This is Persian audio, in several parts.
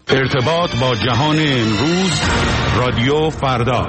ارتباط با جهان امروز، رادیو فردا.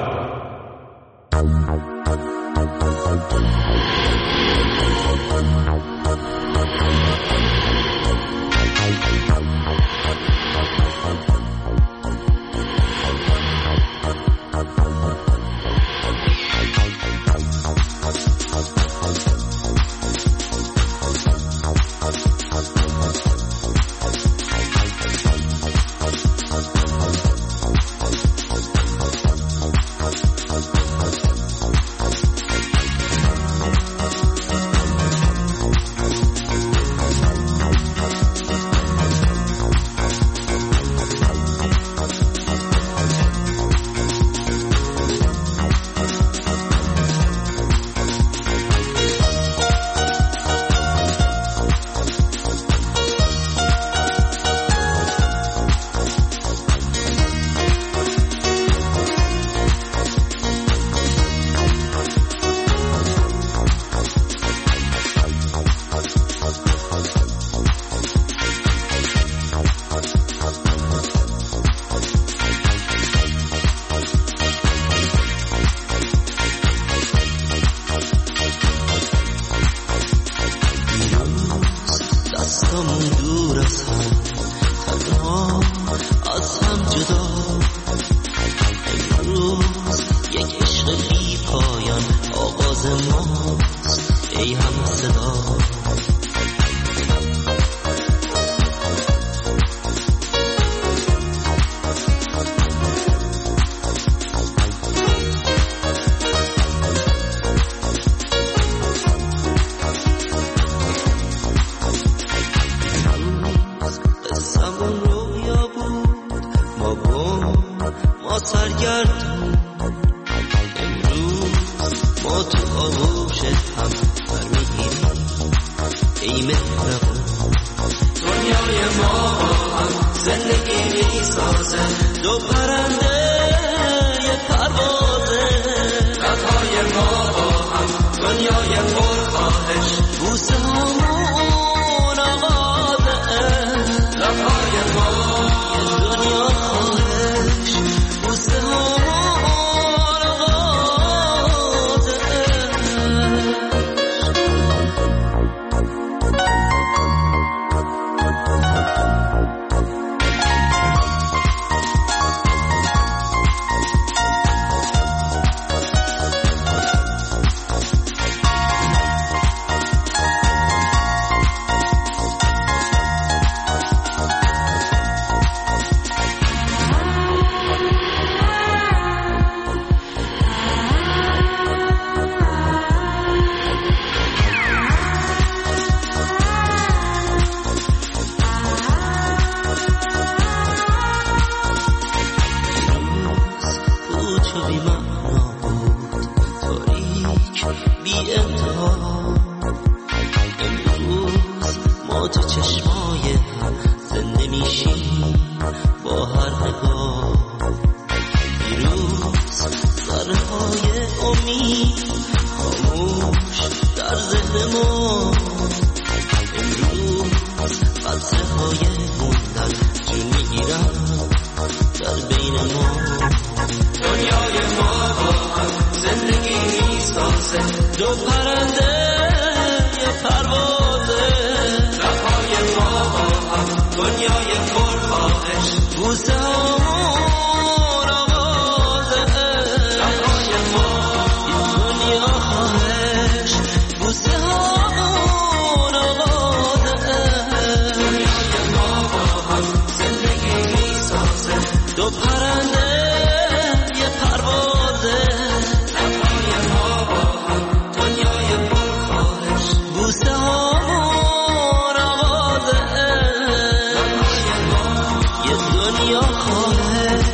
دنیا خواهد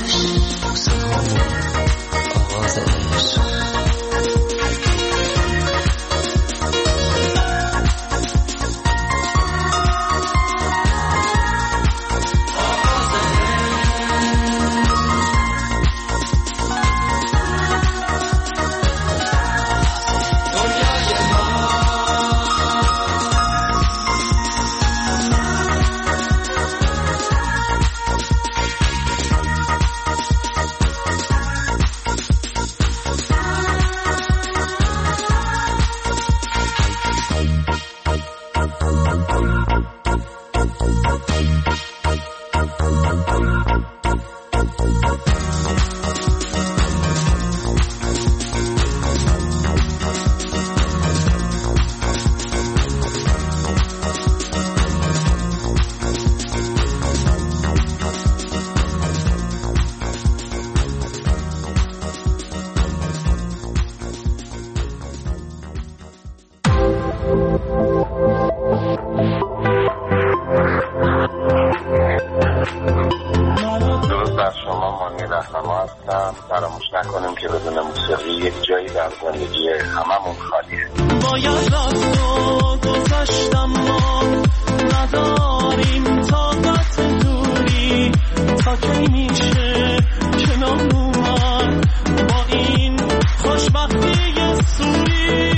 فراموش نکنیم که بدون موسیقی یک جایی در زندگی هممون خالیه. باید راست و گذاشتم ما نداریم طاقت دوری تا کی میشه کنار اومد با این خوشبختی سوری.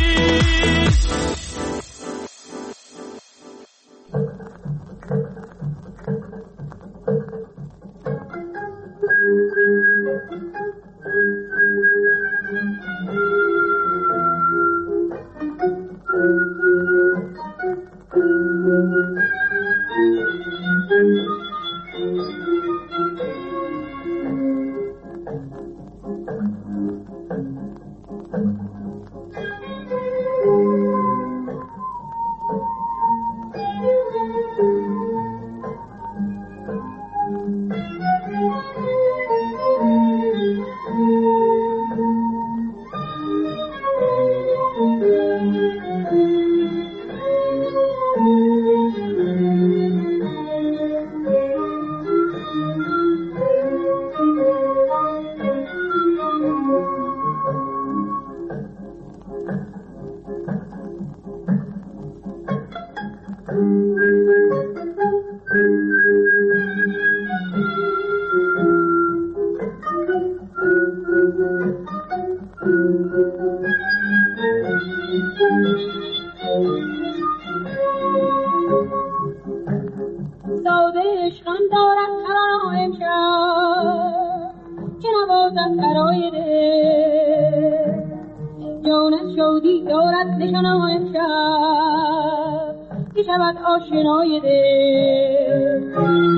آشنای دل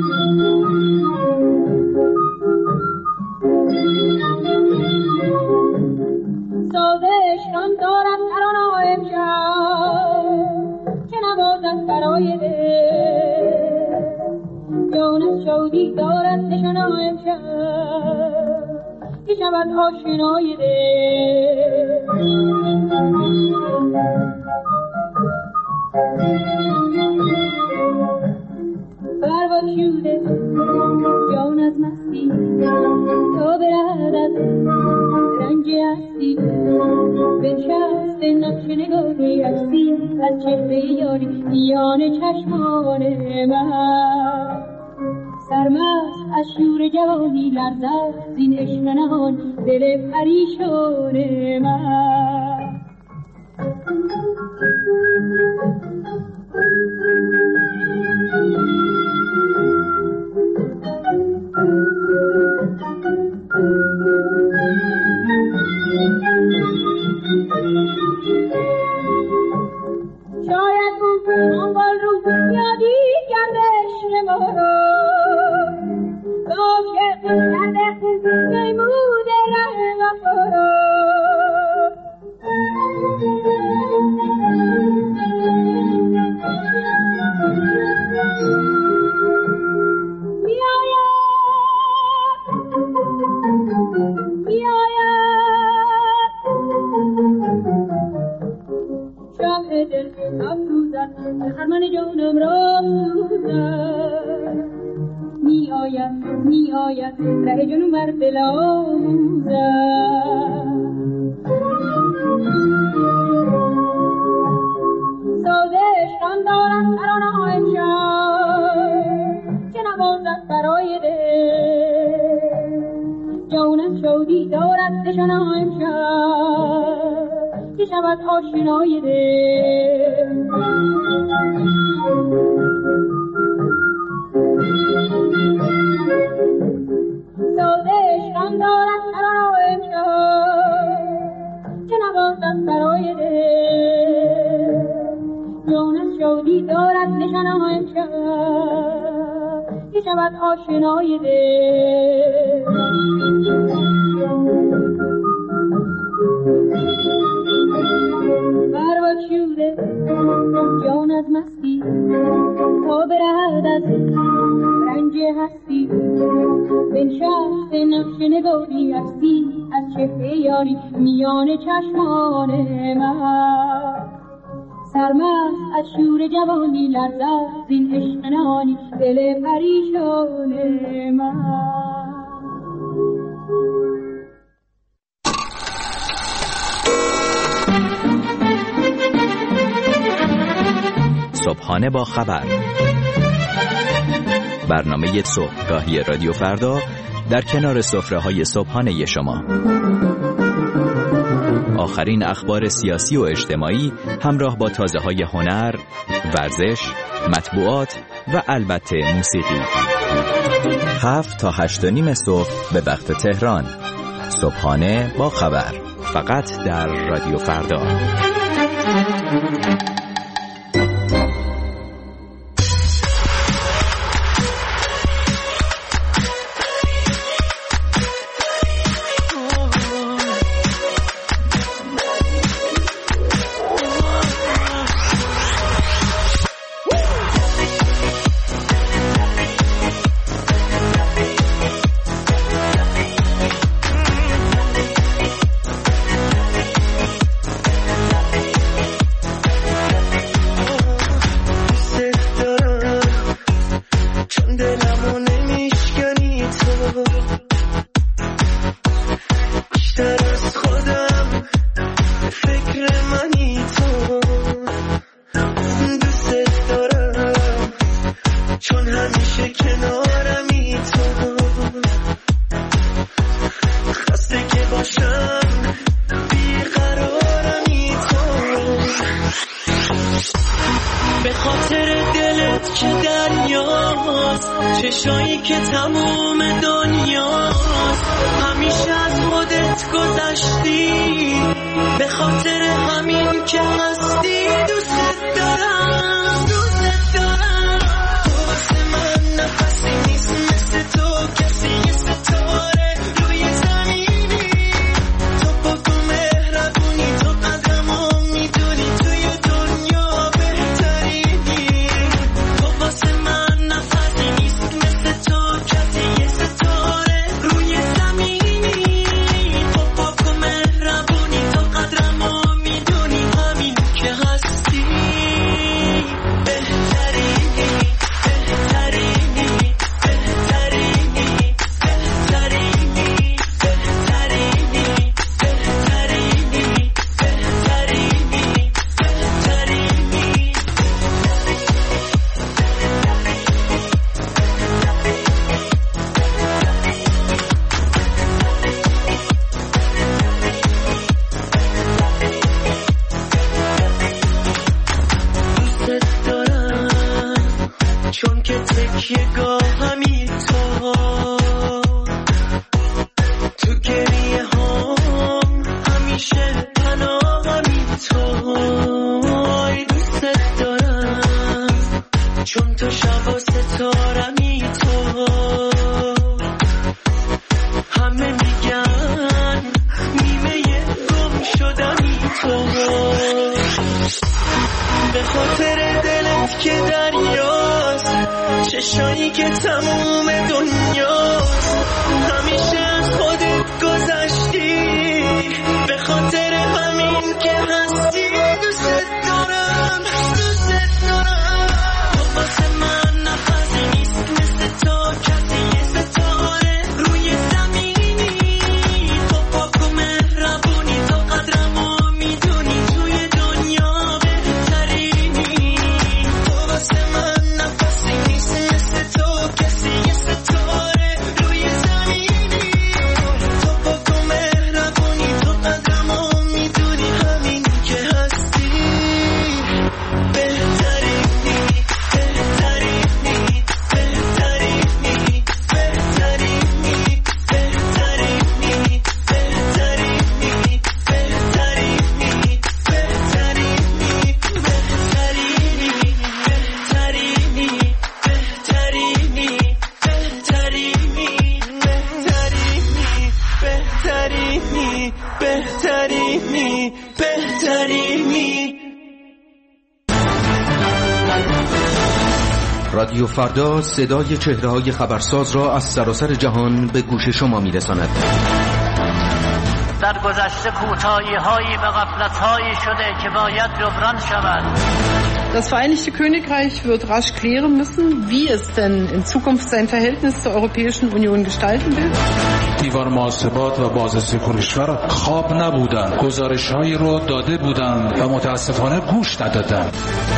ساز عشقم دارد ترانه امشب که نوازد برای دل جان شادی دارد نشانه امشب که شود آشنای دل. برباد شده جان از مستی تا برد از رنج هستی بنشست نقش نگاهی عکسی از چهره یاری میان چشمان من سرمست از شور جوانی لرزد زین عشق نهان دل پریشان من. شاید اون منگل رو یادی کرده عشق ما رو عاشق کرده نمود ره وفا رو خرمن جانم را سوزد می آید ره جنو بر دل آموزد ساز عشقم دارد ترانه امشب که نوازد برای دل جان از شادی دارد نشانه امشب که شود آشنای دل. ساز عشقم دارد ترانه امشب که نوازد برای دل جان از شادی دارد نشانه امشب که شود آشنای دل. برباد شوره جان از مستی تا برهد از رنج هستی، بنشست نقش نگاری هستی از چهره یاری میان چشمان من. سرمست از شور جوانی لرزد زین عشق نهانی دل پریشان من. صبحانه با خبر، برنامه صبحگاهی رادیو فردا در کنار سفره‌های صبحانه شما. آخرین اخبار سیاسی و اجتماعی همراه با تازه‌های هنر، ورزش، مطبوعات و البته موسیقی. 7 تا 8:30 صبح به وقت تهران. صبحانه با خبر، فقط در رادیو فردا. چشایی که تموم دنیاست، همیشه از خودت گذشتی، به خاطر همین که هستی دوست دارم، دوست دارم. تو واسه من نفسی نیست مثل تو کسی، یه ستاره روی زمینی، تو پاک و مهربونی، تو قدرمو میدونی، توی دنیا بهترینی. تو واسه من نفسی نیست مثل تو کسی، یه ستاره روی زمینی، تو پاک و مهربونی، تو قدرمو میدونی، همین که هستی بهترینی، بهترینی، بهترینی، بهترینی، بهترینی، بهترینی، بهترینی، دوست دارم چون که تکیه گاهمی تو گریه هم همیشه پناهمی تو. دوست دارم چون تو شب و ستارمی تو، همه میگن نیمه گم شدنی تو، به خاطر دلت که دریاست، چشایی که تموم دنیاست، همیشه از خودت گذشتی، به خاطر همین که هستی دوست دارم، دوست دارم. تو واسه من نفسی نیست مثل تو کسی، یه ستاره روی زمینی، تو پاک و مهربونی، تو قدرمو میدونی، توی دنیا بهترینی. تو واسه من نفسی نیست مثل تو کسی، یه ستاره رادیو فردا صدای چهره‌های خبرساز را از سراسر جهان به گوش شما می‌رساند. در گذشته کوتاهی‌هایی و غفلت‌هایی شده که باید جبران شود. Das Vereinigte Königreich wird rasch klären müssen, wie es denn in Zukunft sein Verhältnis zur Europäischen Union gestalten will. دیوار محاسبات و بازرسی کشور خواب نبودند. گزارش‌هایی رو داده بودند و متاسفانه گوش ندادند.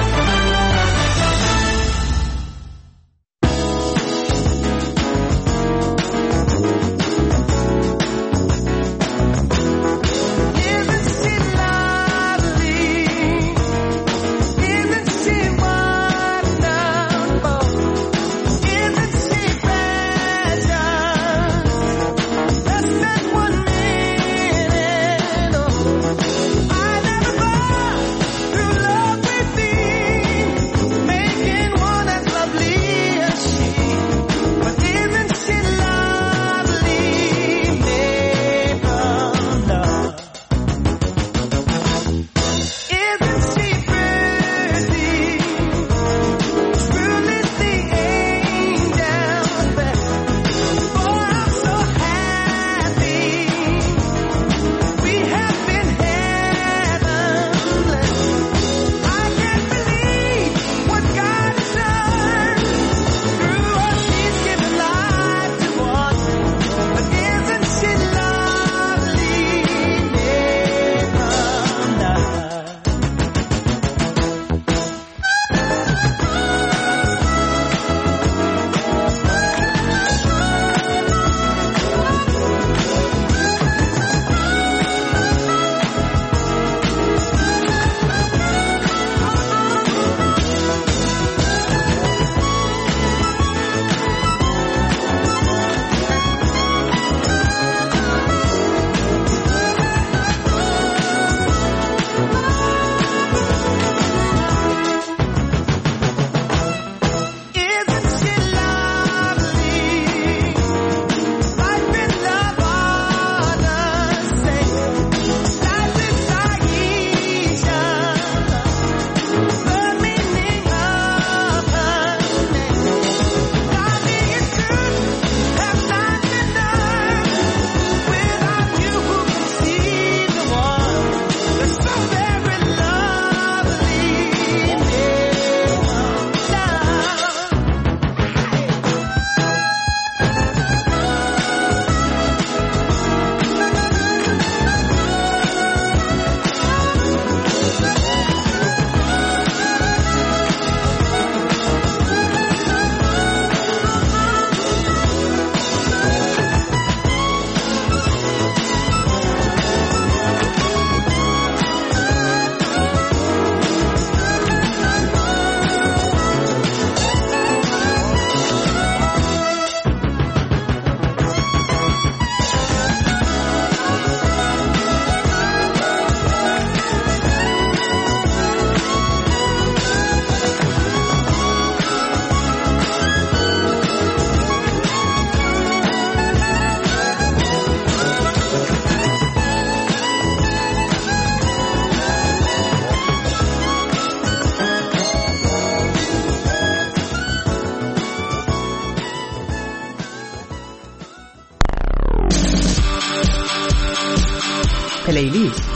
پلیلیست.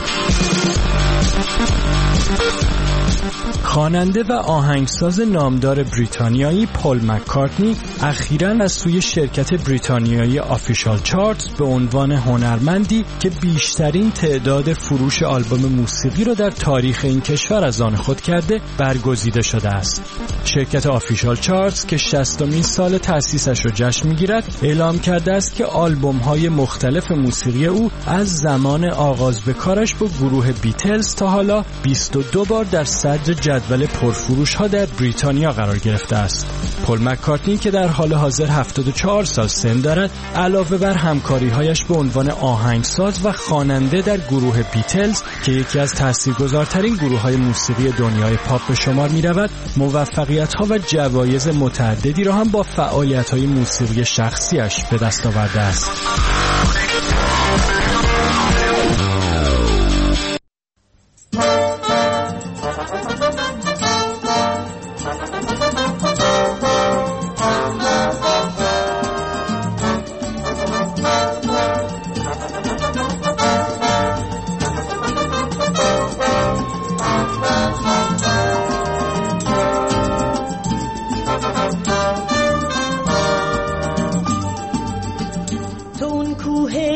خواننده و آهنگساز نامدار بریتانیایی پل مک‌کارتنی اخیراً از سوی شرکت بریتانیایی آفیشال چارتز به عنوان هنرمندی که بیشترین تعداد فروش آلبوم موسیقی را در تاریخ این کشور از آن خود کرده برگزیده شده است. شرکت آفیشال چارتز که 60مین سال تأسیسش را جشن می‌گیرد اعلام کرده است که آلبوم‌های مختلف موسیقی او از زمان آغاز به کارش با گروه بیتلز تا حالا 22 بار در صدر جدول پرفروش ها در بریتانیا قرار گرفته است. پل مک‌کارتنی که در حال حاضر 74 سال سن دارد، علاوه بر همکاری‌هایش به عنوان آهنگساز و خواننده در گروه بیتلز که یکی از تاثیرگذارترین گروه‌های موسیقی دنیای پاپ به شمار می‌رود، موفقیت‌ها و جوایز متعددی را هم با فعالیت‌های موسیقی شخصیش به دست آورده است.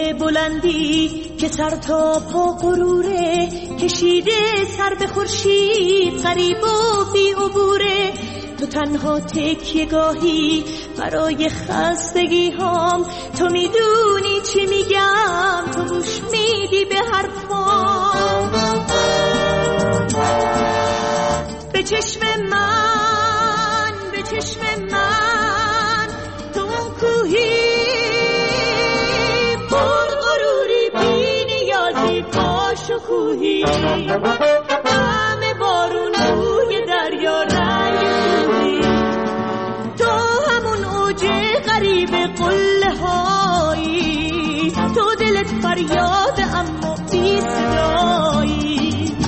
بلندی که سر تا پا غروره، کشیده سر به خورشید غریب و بی عبوره. تو تنها تکیه‌گاهی برای خستگی هام، تو میدونی چی میگم، تو گوش میدی به حرفام. به چشم من، به چشم من، تو اون کوهی پر غروری بی نیازی با شکوهی، همه بارون روی دریا رنگ سوزی، تو همون اوج غریب قله هایی، تو دلت فریاد اما بی صدایی.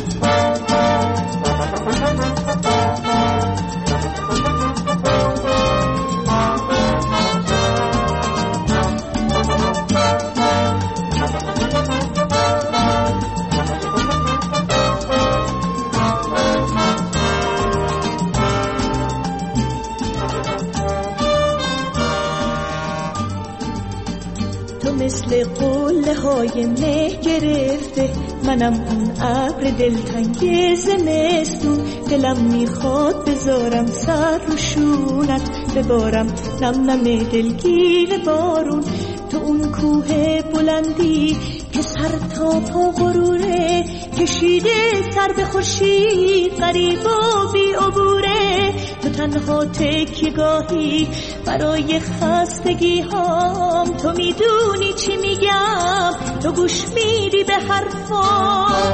مثل قله های مه گرفته، منم اون ابر دلتنگ زمستون، دلم میخواد بذارم سر رو شونت، ببارم نم نم دلگیر بارون. تو اون کوه بلندی که سر تا پا غروره، کشیده سر به خورشید غریب و بی عبوره. تو تنها تکیه‌گاهی برای خستگی هام، تو میدونی چی میگم، تو گوش میدی به حرفام.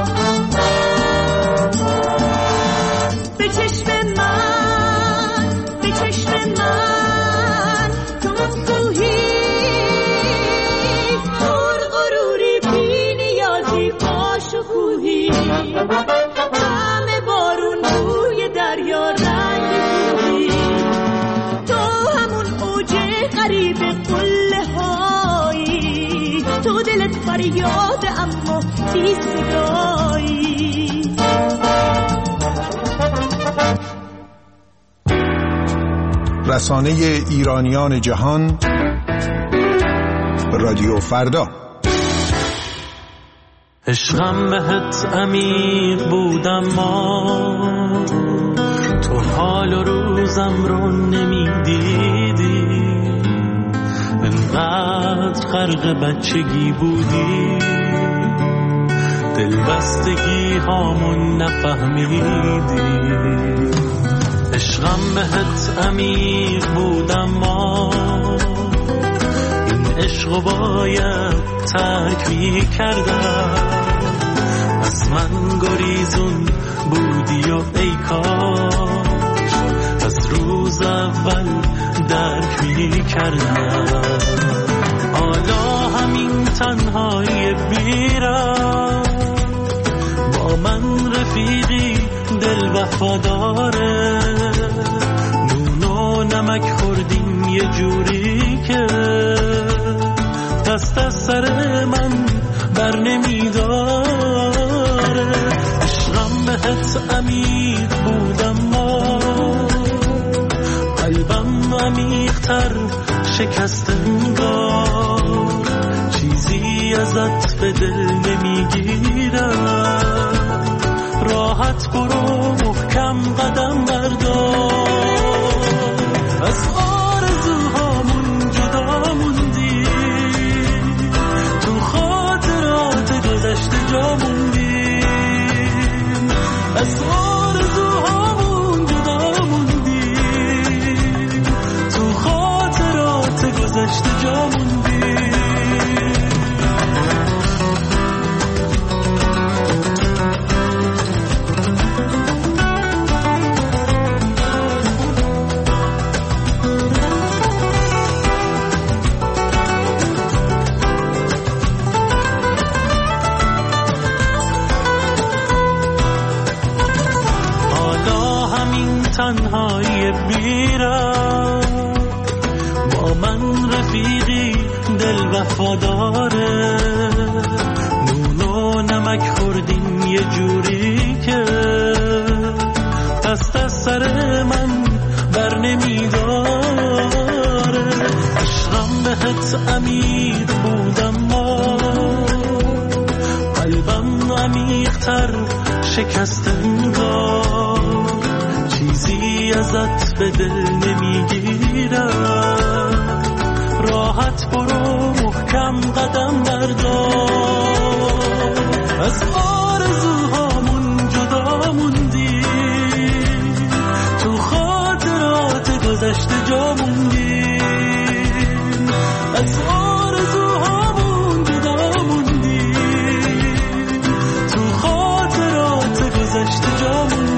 به چشم من، به چشم من، تو اون کوهی پر غروری بی نیازی با شکوهی، همه بارون روی دریا رنگ سوزی، تو همون اوج غریب قله هایی، تو دلت فریاد اما بی صدایی. رسانه ایرانیان جهان، رادیو فردا. عشقم بهت عمیق بودم، ما تو حال و روزم رو نمیدیدی، انقدر غرق بچگی بودی، دلبستگی هامون نفهمیدی. عشقم بهت عمیق بودم، ما این عشقو باید ترک می‌کردم، از من گریزون بودی و ای کاش از روز اول درک می‌کردم. حالا همین تنهایی بیرم، با من رفیقی دل وفاداره، نون و نمک خوردیم یه جوری که دست از سر من بر نمیداره. عشقم بهت عمیق بودم، ما قلبم عمیق‌تر شکست انگار، چیزی ازت به دل نمیگیرم، راحت برو محکم قدم بردار. از آرزوهامون جدا موندی، تو خاطرات گذشته جا موندیم، از آرزوهامون جدا موندیم، تو خاطرات گذشته جا موندیم. تنهایی بیرم، با من رفیقی دل وفاداره، نون و نمک خوردیم یه جوری که دست از سر من بر نمیداره. عشقم بهت عمیق بودم، ما شکست انگار چیزی ازت به دل نمیگیرم. راحت برو محکم قدم بردار، از آرزوهامون جدا موندی، تو خاطرات گذشته جا موندی، از آرزوهامون جدا موندی، تو خاطرات گذشته جا موندی.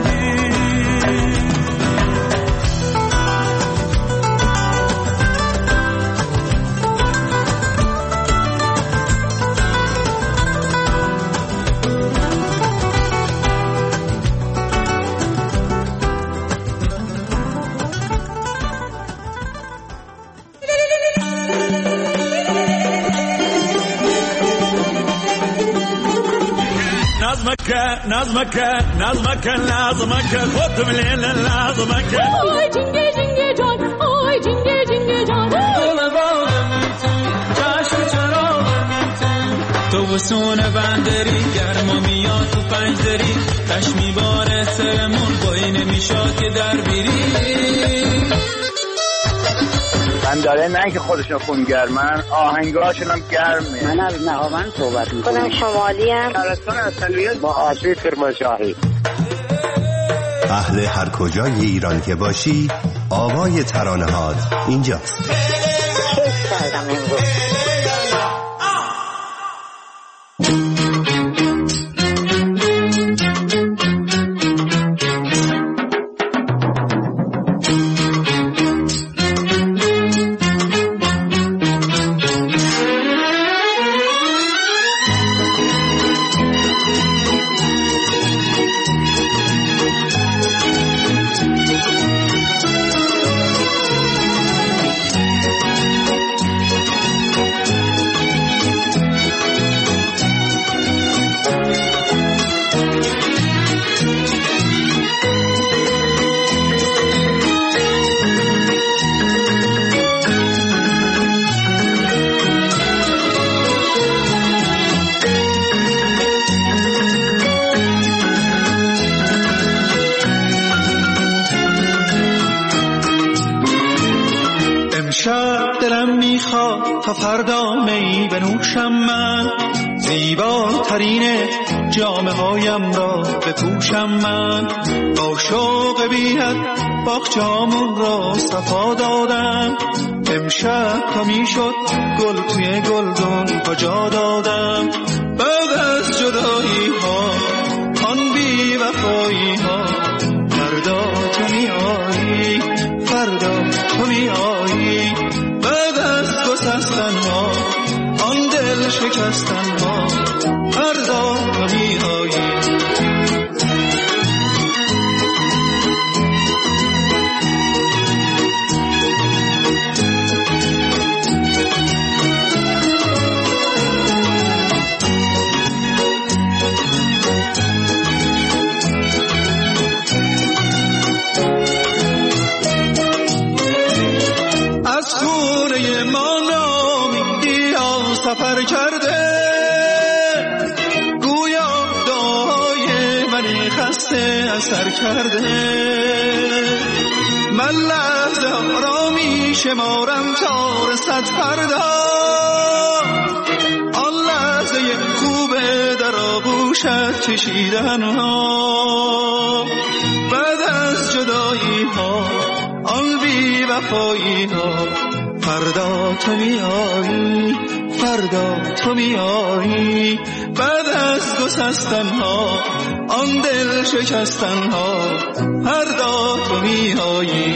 نظمك خد من الليل نظمك آی جنگه جنگه جان، آی جنگه جنگه جان، دل باغم چشم چراغم تو بسون بندری گرما میاد تو پنجدری تش میباره سرمون بایی نمیشاد که در بیری. من داره نه که خودشون خونگرمن، آهنگاشون هم گرمه. من از نهاوند صحبت میکنم. خودم شمالی ام. شهرستان اصلیت با آسیب کرمانشاهی. اهل هر کجای ایران که باشی آوای ترانه‌هات اینجاست. کیف کردم امروز. تا فردا می بنوشم من، زیباترین جامه هایم را بپوشم من، با شوق بی‌حد باغچه‌مون را صفا دادم، امشب تا میشد گل توی گلدون کجا دادم، بعد از جدایی ها آن بی وفایی ها فردا تو میایی، فردا تو میایی، بعد از گسستن ها آن دل شکستن ها فردا تو میایی. سفر کرده گویا دعای منی خسته اثر کرده، من لحظه ها را می شمارم تا رسد فردا، آن لحظه خوبه در آغوشت کشیدن ها، بعد از جدایی ها آن بی وفایی ها فردا تو میایی، فردا تو میایی، بعد از گسستن ها آن دل شکستن ها فردا تو میایی.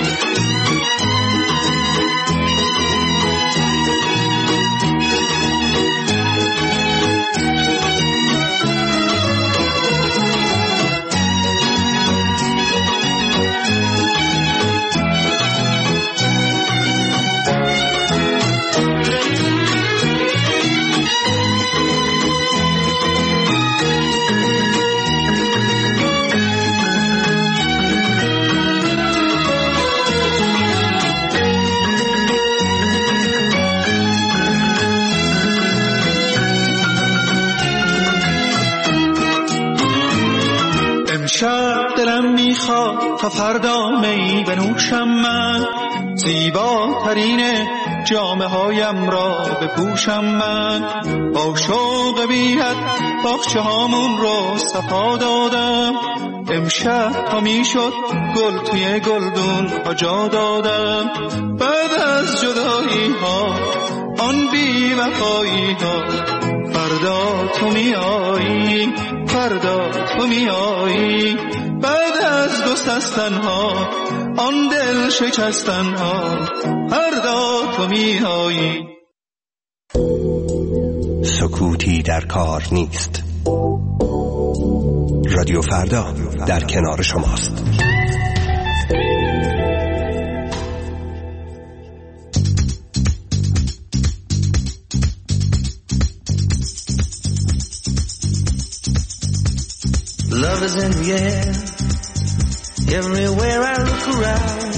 دلم میخواد تا فردا می بنوشم من، زیباترین جامه هایم را بپوشم من. با شوق بی‌حد باغچه هامون رو صفا دادم، امشب تا میشد گل توی گلدون ها جا دادم. بعد از جدایی ها آن بی وفایی ها، فردا تو میایی، فردا تو میایی. بعد از گسستن ها آن دل شکستن ها، فردا تو میایی. سکوتی در کار نیست. رادیو فردا در کنار شماست. Love is in the air, everywhere I look around.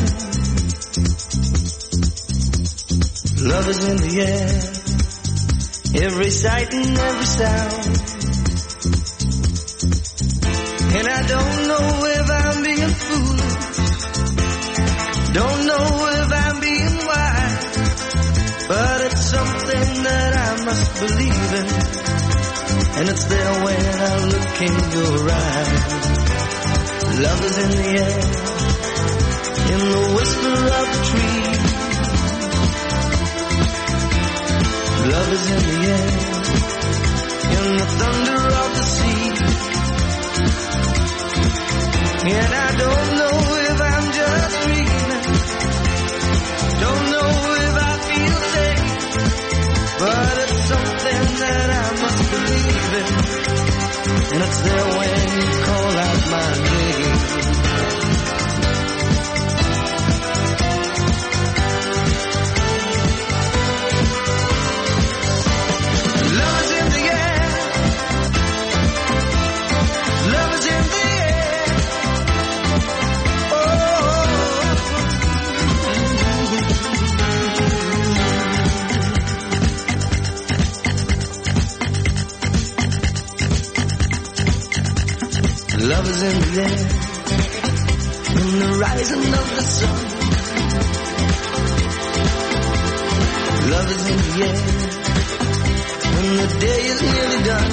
Love is in the air, every sight and every sound. And I don't know if I'm being foolish, don't know if I'm being wise, but it's something that I must believe in. And it's there when I look in your eyes. Love is in the air, in the whisper of the tree. Love is in the air, in the thunder of the sea. And I don't know if I'm just dreaming, don't know if I feel safe, but it's something that I must believe in. And it's there when you call out my name. Love is in the air, love is in the air. Love is in the air, in the rising of the sun. Love is in the air, when the day is nearly done.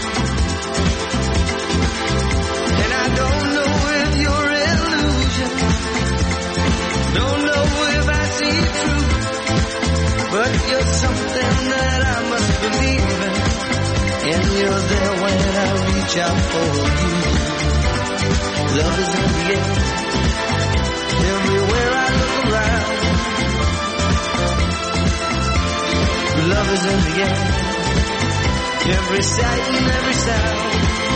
And I don't know if you're illusion, don't know if I see it true, but you're something that I must believe in. And you're there when I reach out for you. Love is in the air, everywhere I look around. Love is in the air, every sight and every sound.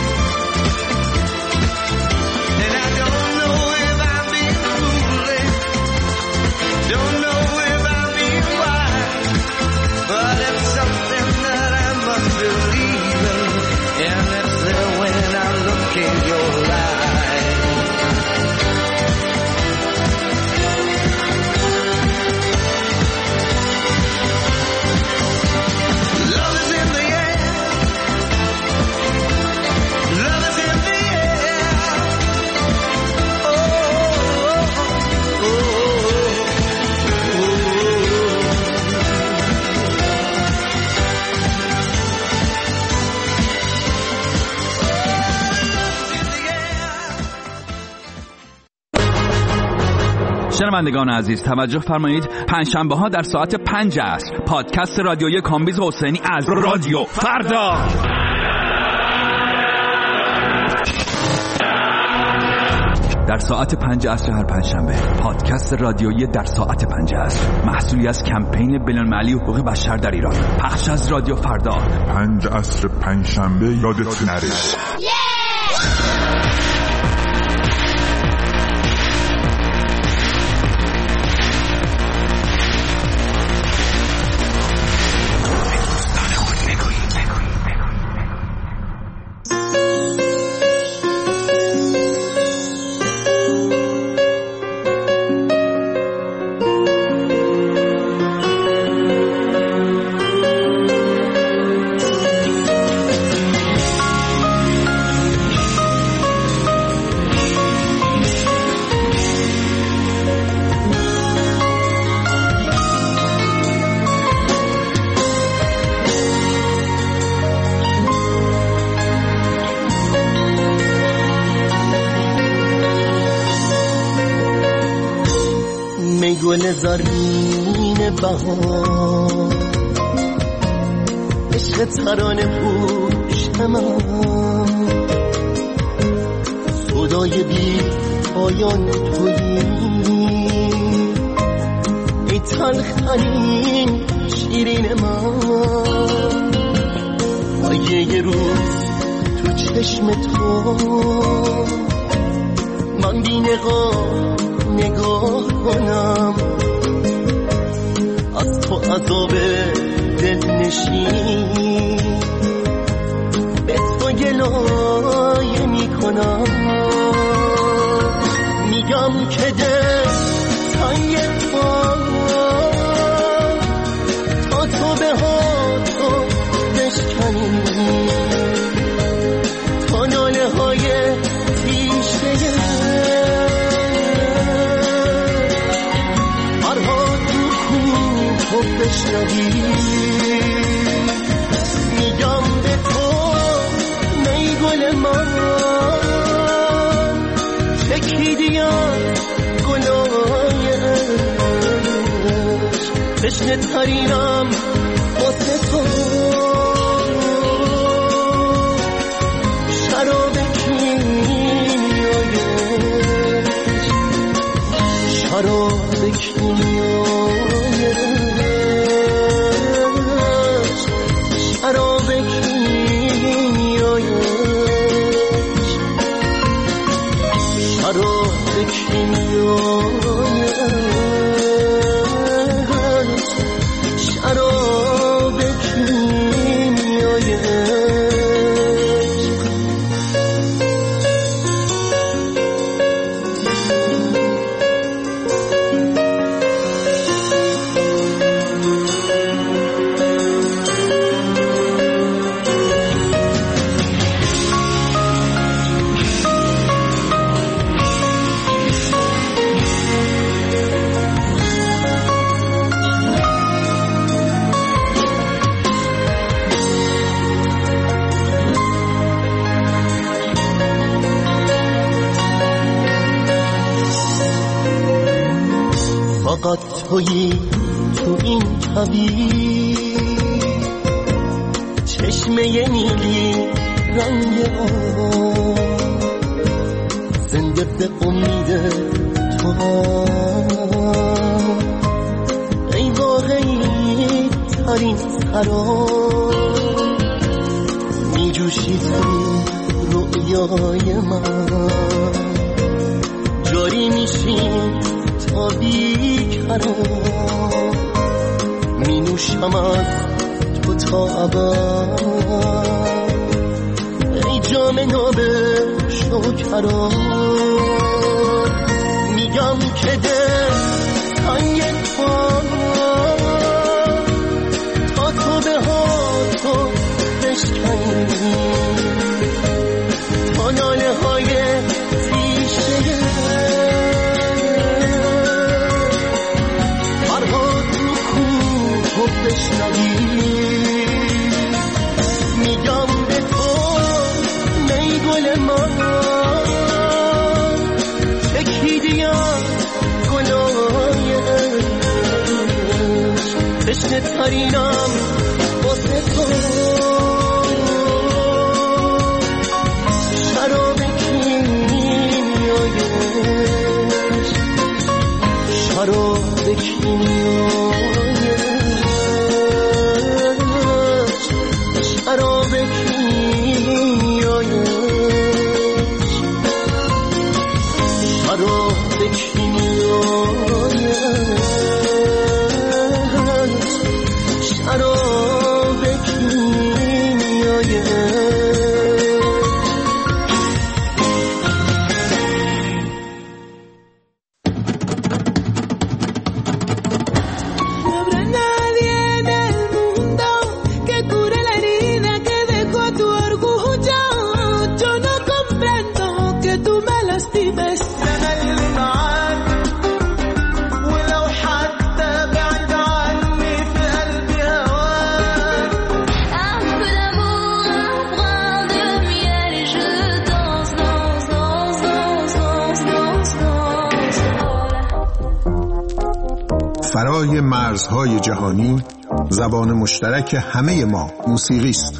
And I don't know if I'm being foolish, don't know if I'm being wise, but it's something that I must believe in. And it's there when I look in your eyes. Love is in the air, love is in the air. Oh, oh, oh, شنوندگان عزیز توجه فرمایید، پنجشنبه ها در ساعت 5 عصر پادکست رادیویی کامبیز حسینی از رادیو فردا. در ساعت 5 عصر هر پنجشنبه پادکست رادیویی در ساعت 5 عصر، محصولی از کمپین بین‌المللی حقوق بشر در ایران، پخش از رادیو فردا. 5 عصر پنجشنبه یادت نره. زرین بهار، عشق ترانه پوش من، خدای بی پایان تویی، ای تلخترین شیرین من. یه روز تو چشم تو من بی نگاه کنم، از تو عذاب دل نشین به تو گلایه می کنم. میگم که دل تنگ تا تو به هاتو بشکنی، تا ناله های تیشه مرها تو کوه بشنوی. میگم به تو می گل من، چکیدیم گلای عشق، تشنه ترینم واسه تو. شراب کیمیای شراب کیمیای شراب کیمیای شراب کیمیای شراب کیمیای. فقط تویی تو این کویر، چشمه نیلی رنگ آب، زنده به امید تو. ای واقعی ترین سراب، می جوشی تو رویای من، جاری میشی تا بیکران، می نوشم از تو تا ابد. ای جام ناب شکران، میگم که دل تنگ تا تو به هاتو بشکنی، تا ناله های تیشه بشنوی. میگم به تو می گل من، چکیدیم گلای عشق، تشنه ترینم واسه تو. شراب کیمیای شراب کیمیای شراب کیمیای شراب کیمیای شراب کیمیای. بالای مرزهای جهانی زبان مشترک همه ما موسیقی است.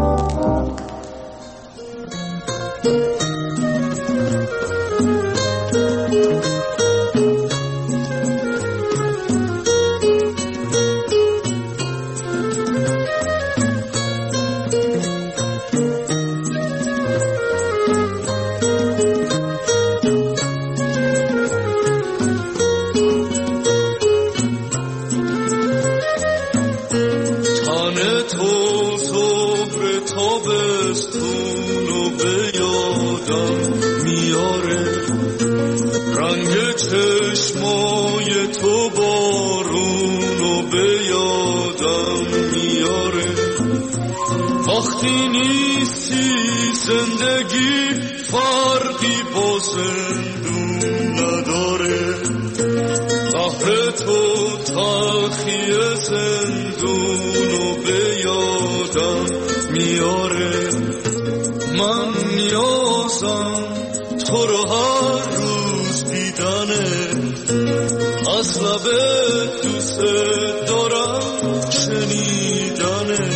وقتی نیستی زندگی فرقی با زندون نداره، قهر تو تلخی زندونو به یادم میاره. من نیازم تو رو هر روز دیدنه، از لب دوست دارم شنیدنه.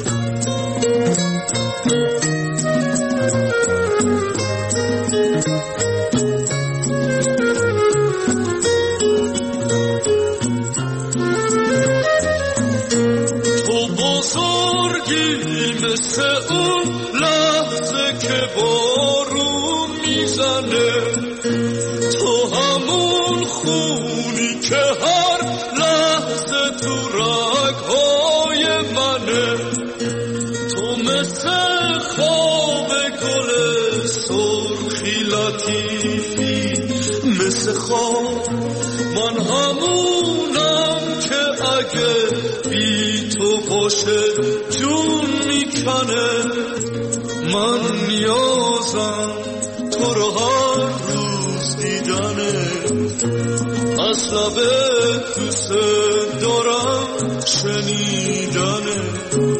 مثل اون لحظه که بارون میزنه، تو همون خونی که هر لحظه تو رگهای منه. تو مثل خواب گل سرخی لطیفی، مثل خواب من همونم که اگه بی تو باشه جون میکنه. من نیازم تو رو هر روز دیدنه، از لب دوست دارم شنیدنه.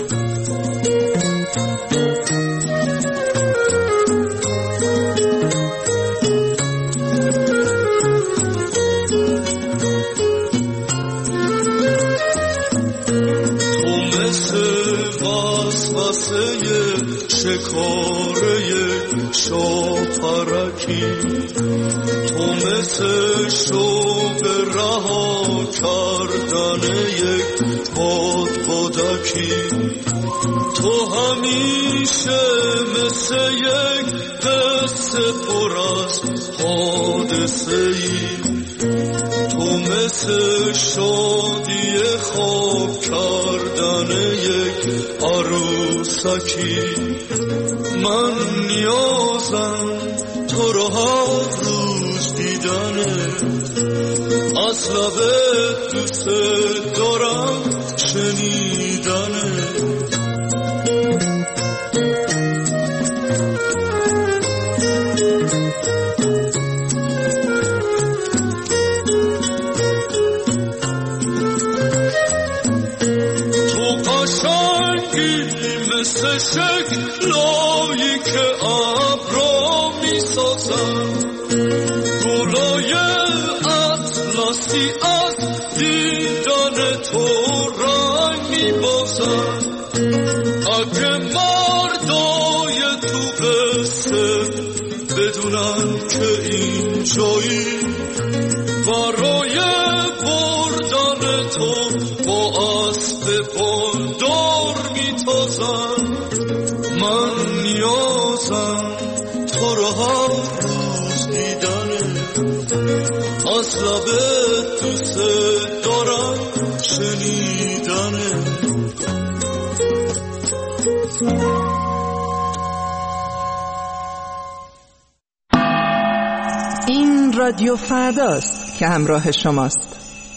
شکاره شاپرکی، تو مثل شوق رها کردن یک بادکی، تو همیشه مثل یک قصه پر از حادثه ای، تو مثل شادی خواب کردن یک عروسکی. من نیازم تو رو هر روز دیدنه، از لب دوست دارم شنیدنه. مثل شکلایی که ابرا میسازن، گلای اطلسی از دیدن تو رنگ میبازن. اگه مردای تو قصه بدونن که این جایی برای بردن تو با اسب بالدار میتازن. من نیازم تو رو هر روز دیدنه، از لب دوست دارم شنیدنه. این رادیو فرداست که همراه شماست.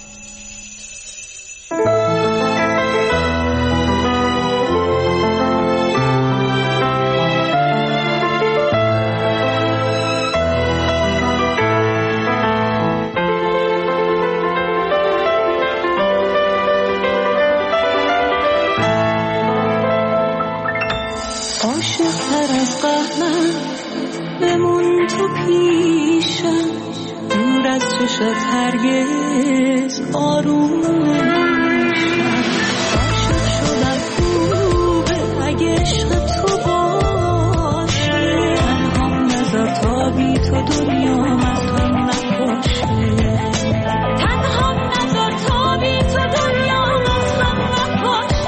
عاشق‌تر از قهرم بمون تو پیشم، دور از چشات هرگز آروم نمیشم. عاشق شدم خوبه اگه عشق تو باشه، تنهام نذار تا بی تو دنیام از هم نباشه. تنهام نذار تا بی تو دنیام از هم نباشه.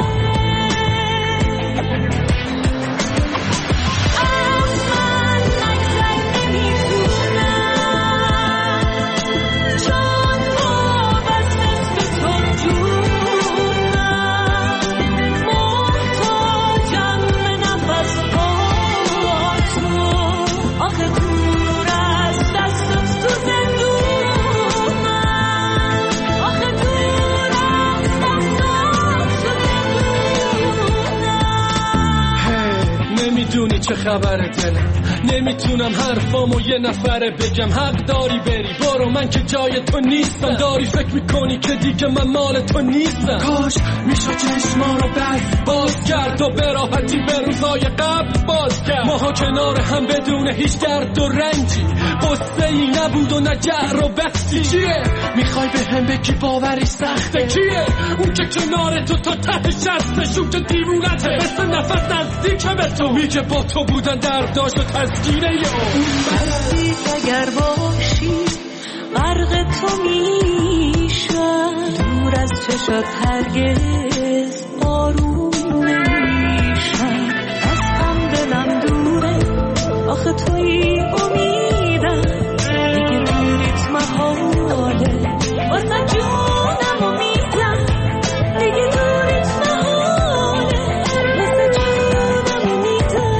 نمیدونی چه خبره دلم، نمیتونم حرفامو یه نفره بگم. حق داری بری برو، من که جای تو نیستم. داری فکر میکنی که دیگه من مال تو نیستم. کاش میشد چشما رو باز کرد و به راحتی به روزای قبل باز کرد. ماها کنار هم بدون هیچ درد و رنجی، قصه ای نبود و نه جهر و بحثی. چیه میخوای به هم بگی باوری سخته؟ کیه اون که کنار تو تا ته شستشون که دیوونته مثل نفس نزدیکه به تو؟ میگه با تو بودن درداش و تسکینه یا بسید اگر باشی غرق تو میشم. دور از چشات هرگز آروم نمیشم. از هم دلم دوره آخه توی امیدم. دیگه دوریت محاله واسه جونم امیدم. دیگه دوریت محاله واسه جونم امیدم.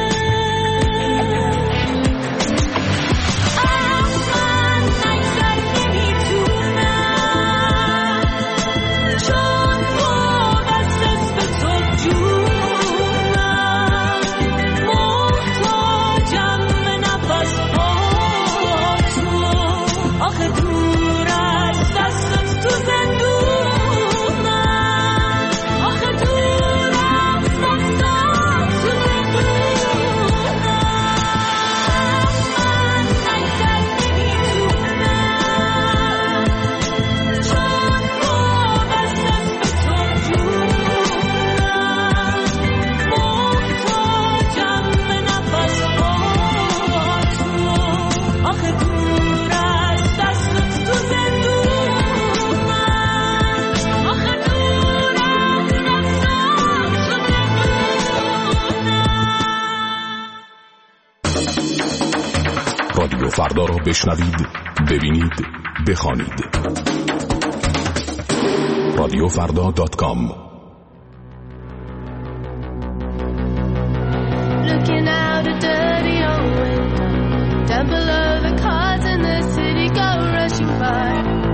من نگذر نمیتونم چون وابسته به تو جونم. محتاجم به نفس با تو. آخه دور از دستت تو زندونم. آخه دور از دستت تو زندونم. من نگذر نمیتونم چون وابسته به تو جونم. محتاجم به نفس با تو. آخه دور از دستت تو زندونم. آخه دور از دستت تو زندونم. رادیو فردا را بشنوید، ببینید، بخوانید. رادیوفردا.com. Looking out a dirty old window, down below the cars in the city go rushing by.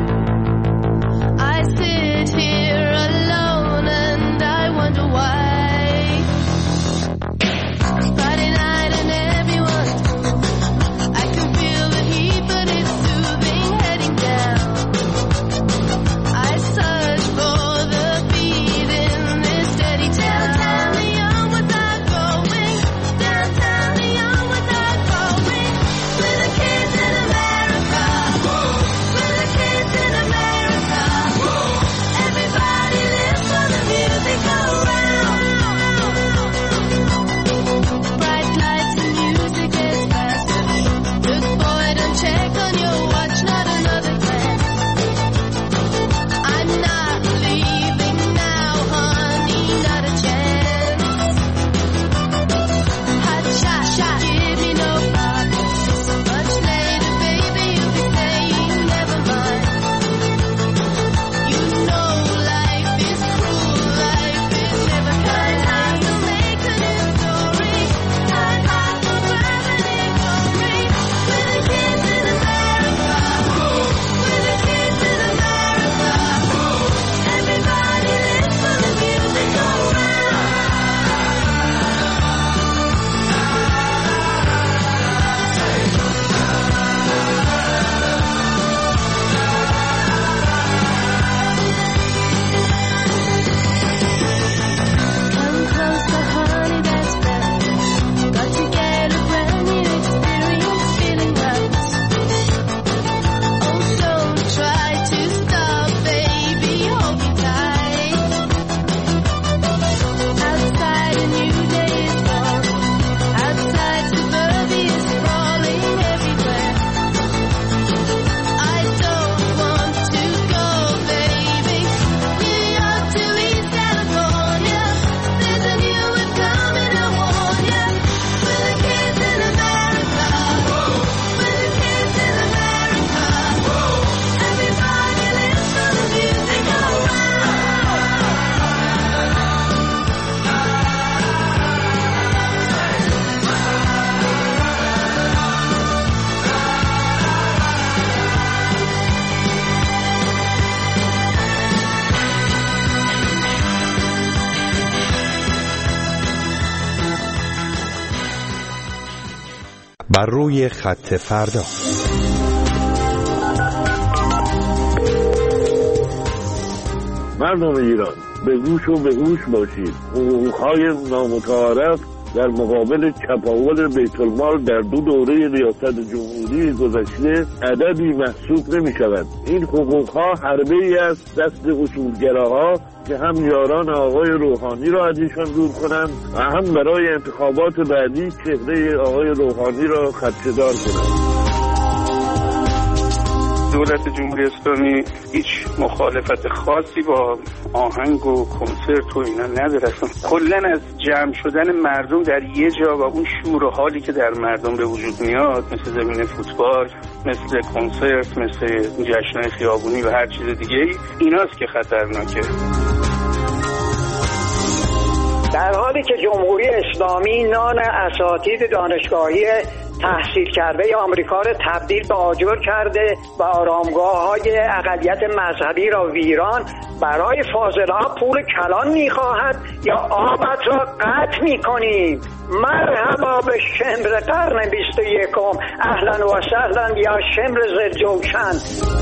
I sit here alone and I wonder why. Friday night and everyone's home. I can feel the heat but it's soothing heading down. I search for the beat بر روی خط فردا. مردم ایران به گوش و به هوش باشید. حقوق‌های نامتعارف در مقابل چپاول بیت المال در 2 دوره ریاست جمهوری گذشته عددی محسوب نمی شود. این حقوق‌ها حربه‌ای است دست اصولگراها که هم یاران آقای روحانی را از ایشان دور کنند و هم برای انتخابات بعدی چهره آقای روحانی را خدشه‌دار کنند. دولت جمهوری اسلامی هیچ مخالفت خاصی با آهنگ و کنسرت و اینا نداره. کلا از جمع شدن مردم در یه جا و اون شور و حالی که در مردم به وجود میاد، مثل زمین فوتبال، مثل کنسرت، مثل جشن‌های خیابونی و هر چیز دیگه، ایناست که خطرناکه. در حالی که جمهوری اسلامی نان اساتید دانشگاهی تحصیل کرده آمریکا را تبدیل به آجر کرده و آرامگاه‌های اقلیت مذهبی را ویران، برای فاضل‌ها پول کلان می‌خواهد یا آبت را قطع می‌کنیم. مرحبا به شمر قرن 21، اهلا و سهلا یا شمر زلجوشن.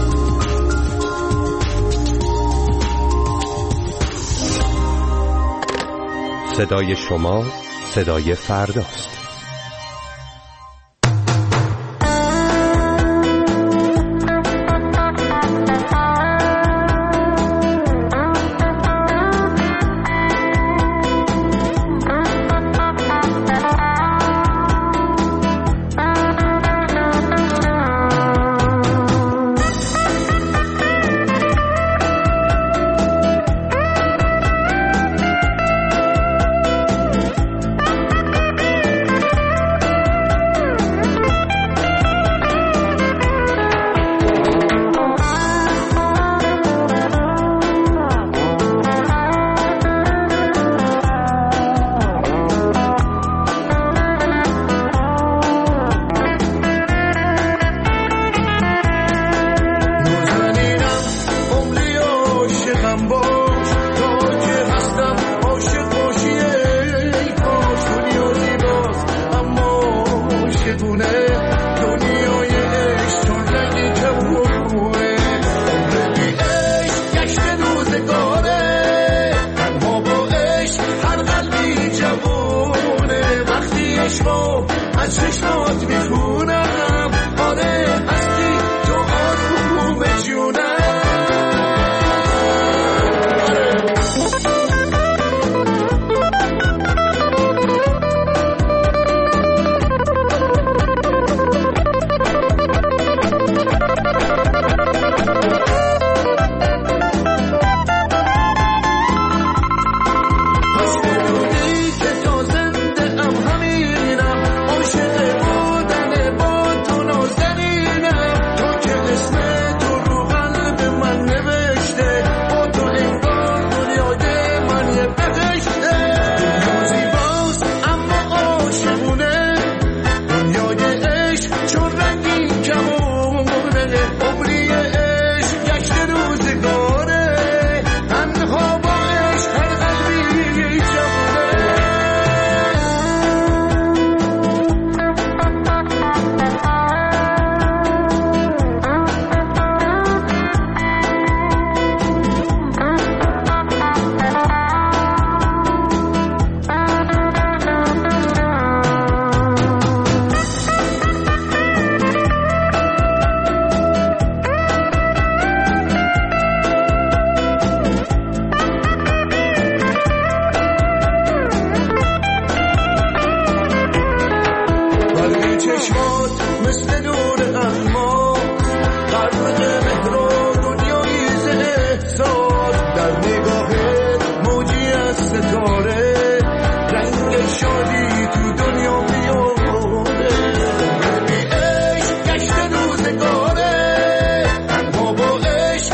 صدای شما صدای فرداست.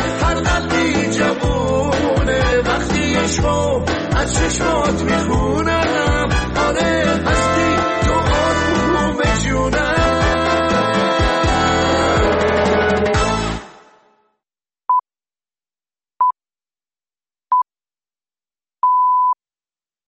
چشمات میخونه